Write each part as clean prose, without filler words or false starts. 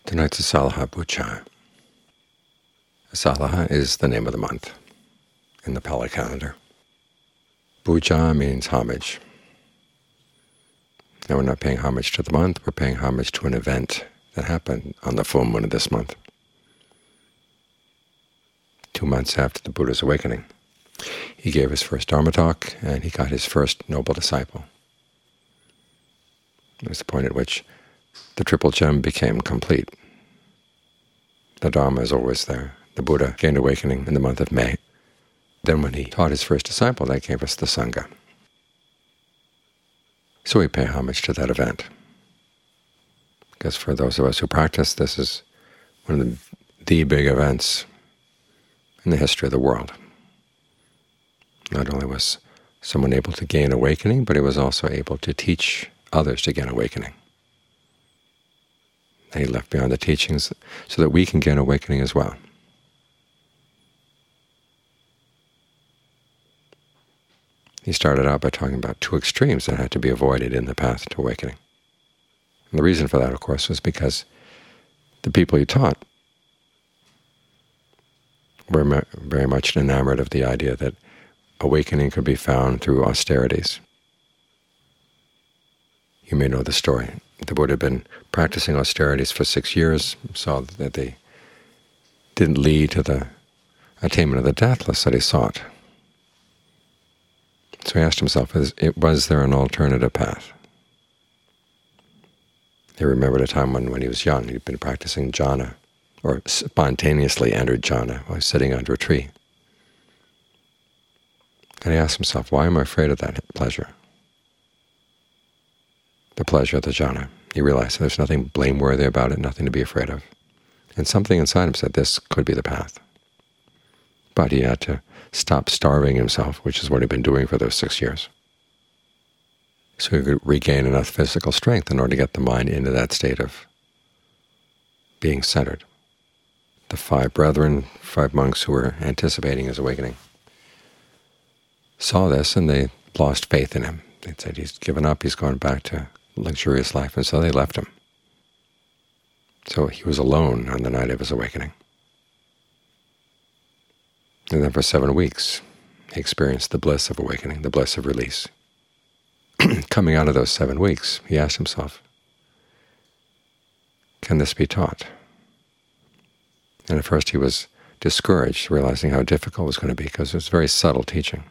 Tonight's Asalaha Bucha. Asalaha is the name of the month in the Pali calendar. Puja means homage. Now we're not paying homage to the month, we're paying homage to an event that happened on the full moon of this month, 2 months after the Buddha's awakening. He gave his first Dharma talk, and he got his first noble disciple. It was the point at which the Triple Gem became complete. The Dharma is always there. The Buddha gained awakening in the month of May. Then when he taught his first disciple, that gave us the Sangha. So we pay homage to that event. Because for those of us who practice, this is one of the big events in the history of the world. Not only was someone able to gain awakening, but he was also able to teach others to gain awakening. And he left beyond the teachings so that we can gain awakening as well. He started out by talking about two extremes that had to be avoided in the path to awakening. And the reason for that, of course, was because the people he taught were very much enamored of the idea that awakening could be found through austerities. You may know the story. The Buddha had been practicing austerities for 6 years, saw that they didn't lead to the attainment of the deathless that he sought. So he asked himself, was there an alternative path? He remembered a time when he was young. He'd been practicing jhana, or spontaneously entered jhana while sitting under a tree. And he asked himself, why am I afraid of that pleasure? The pleasure of the jhana. He realized there's nothing blameworthy about it, nothing to be afraid of. And something inside him said this could be the path. But he had to stop starving himself, which is what he'd been doing for those 6 years, so he could regain enough physical strength in order to get the mind into that state of being centered. The 5 brethren, 5 monks who were anticipating his awakening, saw this and they lost faith in him. They said he's given up, he's gone back to luxurious life, and so they left him. So he was alone on the night of his awakening. And then for 7 weeks he experienced the bliss of awakening, the bliss of release. Coming out of those 7 weeks, he asked himself, can this be taught? And at first he was discouraged, realizing how difficult it was going to be, because it was very subtle teaching.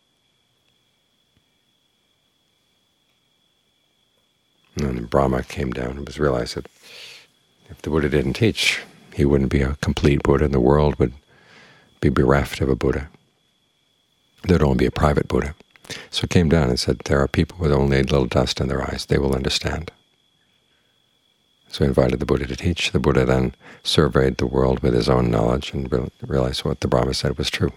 And then Brahma came down and was realized that if the Buddha didn't teach, he wouldn't be a complete Buddha, and the world would be bereft of a Buddha. There would only be a private Buddha. So it came down and said, there are people with only a little dust in their eyes. They will understand. So he invited the Buddha to teach. The Buddha then surveyed the world with his own knowledge and realized what the Brahma said was true.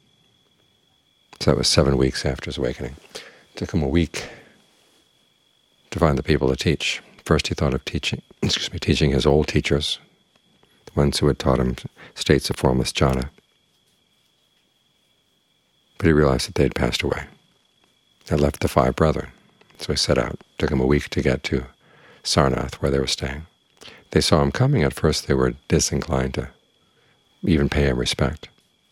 So that was 7 weeks after his awakening. It took him a week to find the people to teach. First he thought of teaching his old teachers, the ones who had taught him states of formless jhana. But he realized that they had passed away. They left the 5 brethren. So he set out. It took him a week to get to Sarnath, where they were staying. They saw him coming. At first they were disinclined to even pay him respect.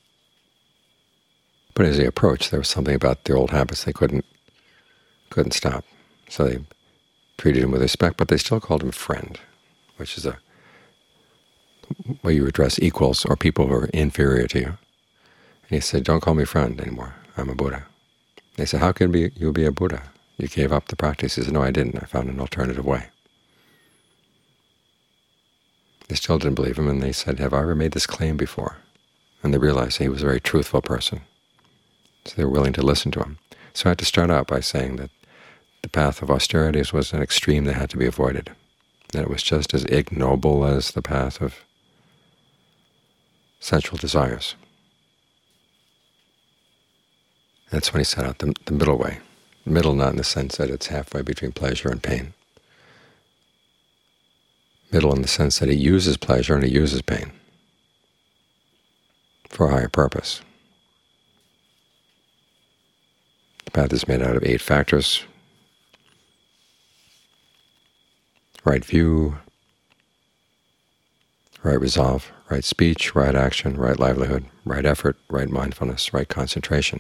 But as he approached, there was something about their old habits they couldn't stop. So they treated him with respect, but they still called him friend, which is a way you address equals or people who are inferior to you. And he said, don't call me friend anymore. I'm a Buddha. They said, how can you be a Buddha? You gave up the practice. He said, no, I didn't. I found an alternative way. They still didn't believe him, and they said, have I ever made this claim before? And they realized he was a very truthful person. So they were willing to listen to him. So I had to start out by saying that the path of austerities was an extreme that had to be avoided, that it was just as ignoble as the path of sensual desires. That's when he set out the middle way. Middle not in the sense that it's halfway between pleasure and pain. Middle in the sense that he uses pleasure and he uses pain for a higher purpose. The path is made out of 8 factors: right view, right resolve, right speech, right action, right livelihood, right effort, right mindfulness, right concentration.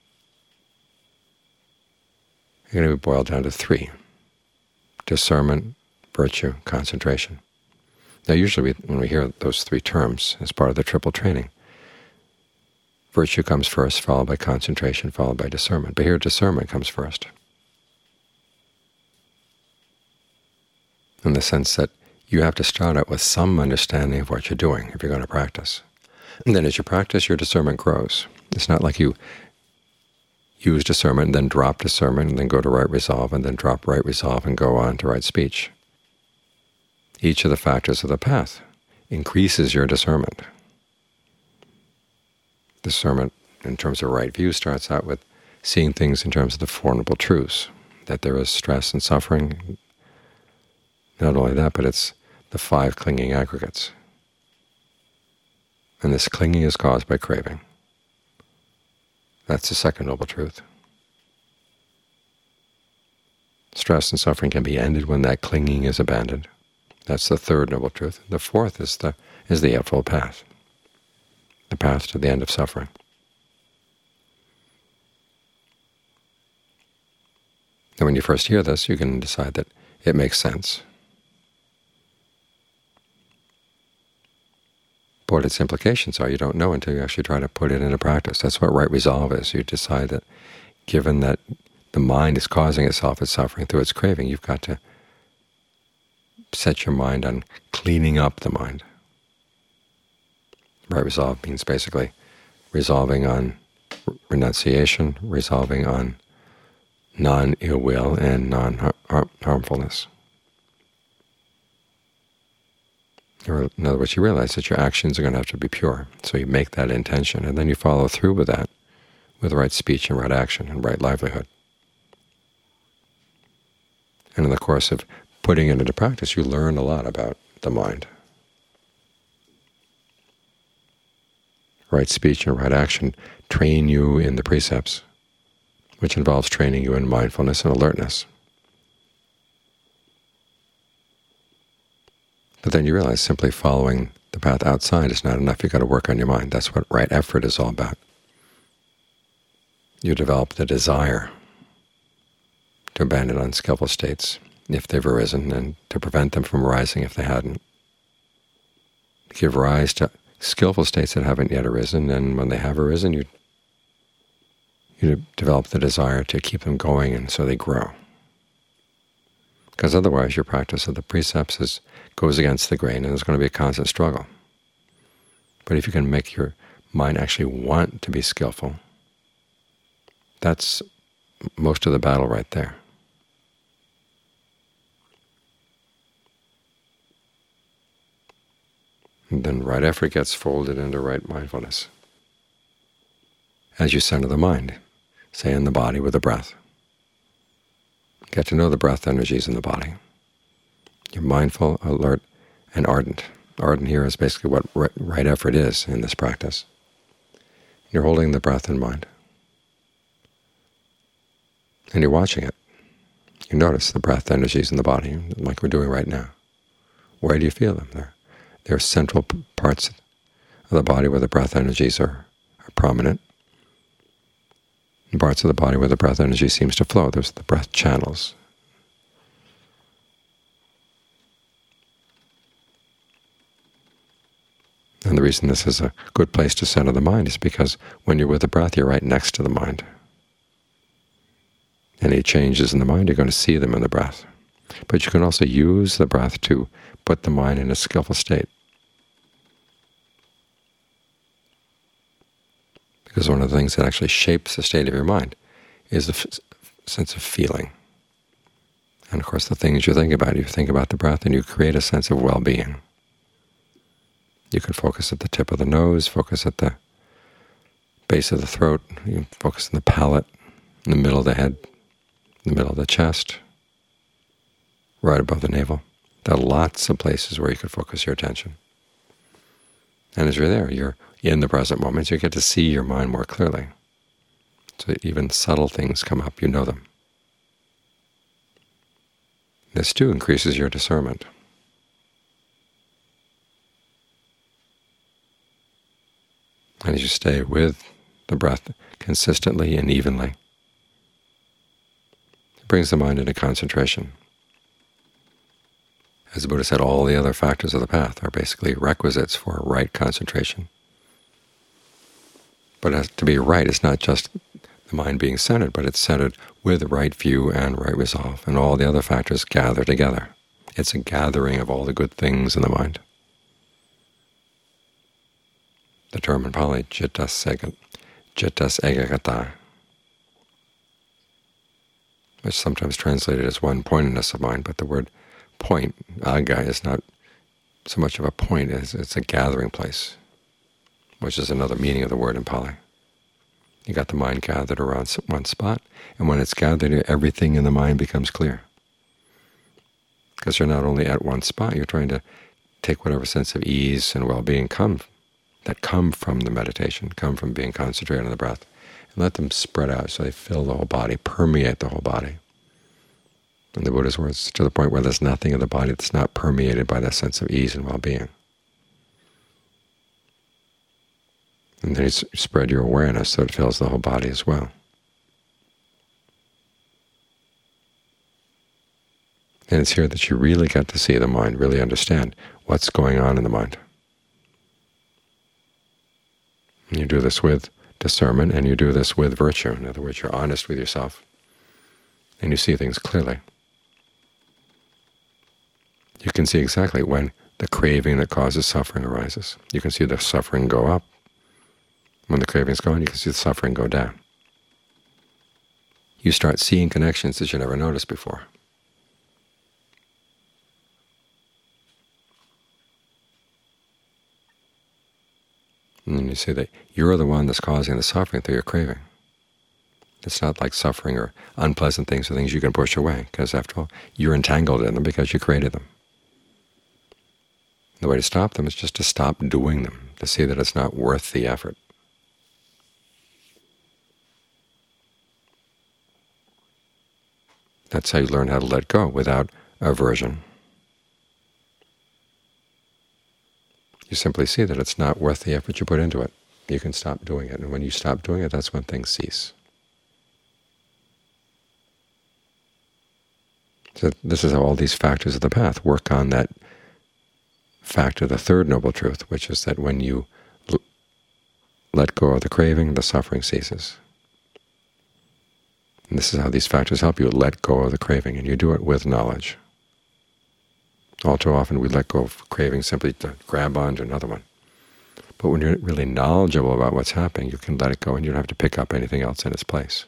You're going to be boiled down to three: discernment, virtue, concentration. Now usually when we hear those three terms as part of the triple training, virtue comes first, followed by concentration, followed by discernment. But here discernment comes first, in the sense that you have to start out with some understanding of what you're doing if you're going to practice. And then as you practice, your discernment grows. It's not like you use discernment and then drop discernment and then go to right resolve and then drop right resolve and go on to right speech. Each of the factors of the path increases your discernment. Discernment in terms of right view starts out with seeing things in terms of the Four Noble Truths, that there is stress and suffering. Not only that, but it's the five clinging aggregates. And this clinging is caused by craving. That's the second noble truth. Stress and suffering can be ended when that clinging is abandoned. That's the third noble truth. The fourth is the Eightfold Path, the path to the end of suffering. And when you first hear this, you can decide that it makes sense. But what its implications are, you don't know until you actually try to put it into practice. That's what right resolve is. You decide that given that the mind is causing itself its suffering through its craving, you've got to set your mind on cleaning up the mind. Right resolve means basically resolving on renunciation, resolving on non-ill will and non-harmfulness. Or in other words, you realize that your actions are going to have to be pure. So you make that intention, and then you follow through with that, with right speech and right action and right livelihood. And in the course of putting it into practice, you learn a lot about the mind. Right speech and right action train you in the precepts, which involves training you in mindfulness and alertness. But then you realize simply following the path outside is not enough. You've got to work on your mind. That's what right effort is all about. You develop the desire to abandon unskillful states if they've arisen, and to prevent them from arising if they hadn't. Give rise to skillful states that haven't yet arisen, and when they have arisen, you develop the desire to keep them going, and so they grow. Because otherwise your practice of the precepts goes against the grain, and there's going to be a constant struggle. But if you can make your mind actually want to be skillful, that's most of the battle right there. And then right effort gets folded into right mindfulness. As you center the mind, say in the body with the breath. Get to know the breath energies in the body. You're mindful, alert, and ardent. Ardent here is basically what right effort is in this practice. You're holding the breath in mind. And you're watching it. You notice the breath energies in the body, like we're doing right now. Where do you feel them? There are central parts of the body where the breath energies are prominent, and parts of the body where the breath energy seems to flow. There's the breath channels. And the reason this is a good place to center the mind is because when you're with the breath, you're right next to the mind. Any changes in the mind, you're going to see them in the breath. But you can also use the breath to put the mind in a skillful state. Because one of the things that actually shapes the state of your mind is the sense of feeling. And of course the things you think about the breath and you create a sense of well-being. You can focus at the tip of the nose, focus at the base of the throat, you can focus on the palate, in the middle of the head, in the middle of the chest, right above the navel. There are lots of places where you can focus your attention. And as you're there, you're in the present moment, so you get to see your mind more clearly. So that even subtle things come up, you know them. This too increases your discernment. as you stay with the breath consistently and evenly, it brings the mind into concentration. As the Buddha said, all the other factors of the path are basically requisites for right concentration. But to be right, it's not just the mind being centered, but it's centered with right view and right resolve, and all the other factors gather together. It's a gathering of all the good things in the mind. The term in Pali, Cittas Ekagata, which is sometimes translated as one-pointedness of mind, but the word point, aga, is not so much of a point as it's a gathering place, which is another meaning of the word in Pali. You got the mind gathered around one spot, and when it's gathered, everything in the mind becomes clear. Because you're not only at one spot, you're trying to take whatever sense of ease and well-being come from the meditation, come from being concentrated on the breath, and let them spread out so they fill the whole body, permeate the whole body. In the Buddha's words, to the point where there's nothing of the body that's not permeated by that sense of ease and well-being. And then you spread your awareness so it fills the whole body as well. And it's here that you really get to see the mind, really understand what's going on in the mind. And you do this with discernment, and you do this with virtue. In other words, you're honest with yourself, and you see things clearly. You can see exactly when the craving that causes suffering arises. You can see the suffering go up. When the craving is gone, you can see the suffering go down. You start seeing connections that you never noticed before. And then you see that you're the one that's causing the suffering through your craving. It's not like suffering or unpleasant things or things you can push away, because after all, you're entangled in them because you created them. The way to stop them is just to stop doing them, to see that it's not worth the effort. That's how you learn how to let go without aversion. You simply see that it's not worth the effort you put into it. You can stop doing it, and when you stop doing it, that's when things cease. So this is how all these factors of the path work on that factor, the third noble truth, which is that when you let go of the craving, the suffering ceases. And this is how these factors help you let go of the craving, and you do it with knowledge. All too often we let go of craving simply to grab onto another one. But when you're really knowledgeable about what's happening, you can let it go and you don't have to pick up anything else in its place.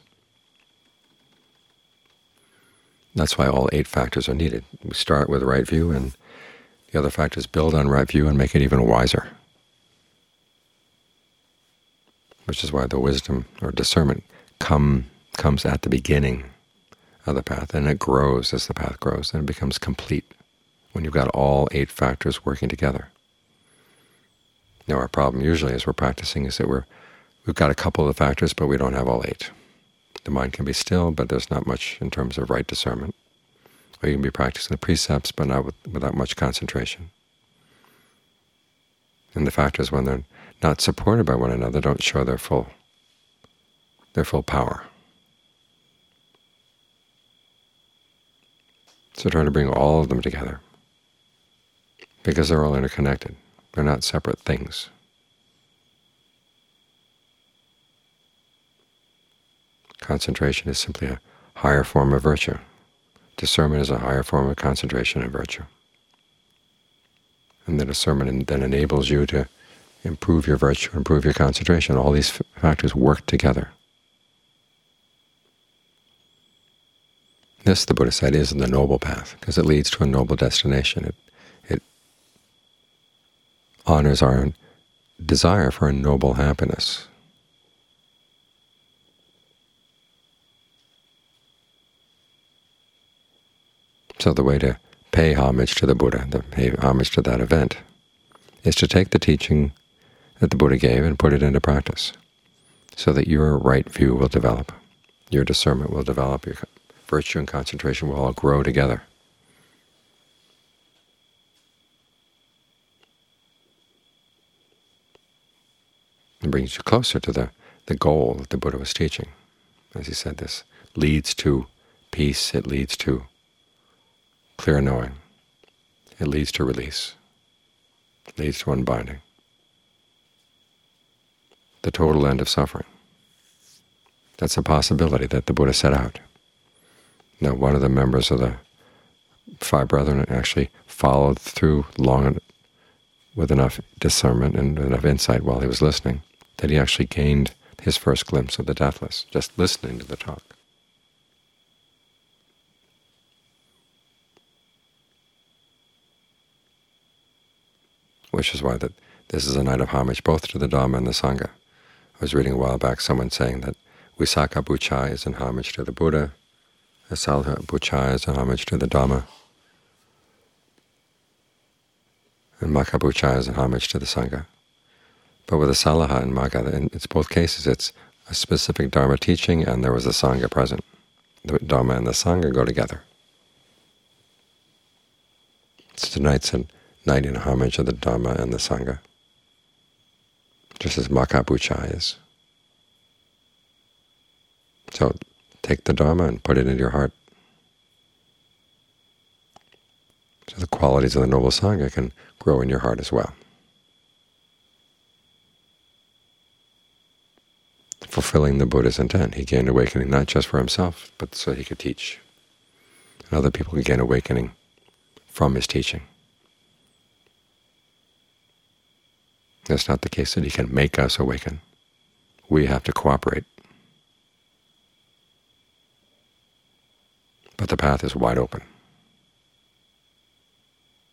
That's why all 8 factors are needed. We start with right view, and the other factors build on right view and make it even wiser. Which is why the wisdom or discernment comes at the beginning of the path, and it grows as the path grows, and it becomes complete when you've got all 8 factors working together. Now our problem usually as we're practicing is that we've got a couple of the factors, but we don't have all 8. The mind can be still, but there's not much in terms of right discernment. Or you can be practicing the precepts, but not without much concentration. And the factors, when they're not supported by one another, don't show their full power. So try to bring all of them together, because they're all interconnected. They're not separate things. Concentration is simply a higher form of virtue. Discernment is a higher form of concentration and virtue. And the discernment then enables you to improve your virtue, improve your concentration. All these factors work together. This, the Buddha said, is the noble path, because it leads to a noble destination. It honors our desire for a noble happiness. So the way to pay homage to the Buddha, to pay homage to that event, is to take the teaching that the Buddha gave and put it into practice, so that your right view will develop, your discernment will develop, your virtue and concentration will all grow together. and brings you closer to the goal that the Buddha was teaching. As he said, this leads to peace, it leads to clear knowing, it leads to release, it leads to unbinding, the total end of suffering. That's a possibility that the Buddha set out. Now, one of the members of the Five Brethren actually followed through with enough discernment and enough insight while he was listening that he actually gained his first glimpse of the deathless, just listening to the talk. Which is why this is a night of homage both to the Dhamma and the Sangha. I was reading a while back someone saying that Visakha Buchai is in homage to the Buddha, Asalha Buchai is in homage to the Dhamma, and Magha Buchai is in homage to the Sangha. But with the Salaha and Magha, in both cases, it's a specific Dharma teaching and there was a Sangha present. The Dhamma and the Sangha go together. So tonight's a night in homage of the Dhamma and the Sangha, just as Magha Buchai is. So take the Dhamma and put it into your heart, so the qualities of the Noble Sangha can grow in your heart as well, fulfilling the Buddha's intent. He gained awakening not just for himself, but so he could teach, and other people could gain awakening from his teaching. That's not the case that he can make us awaken. We have to cooperate. But the path is wide open.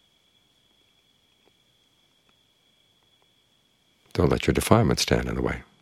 Don't let your defilement stand in the way.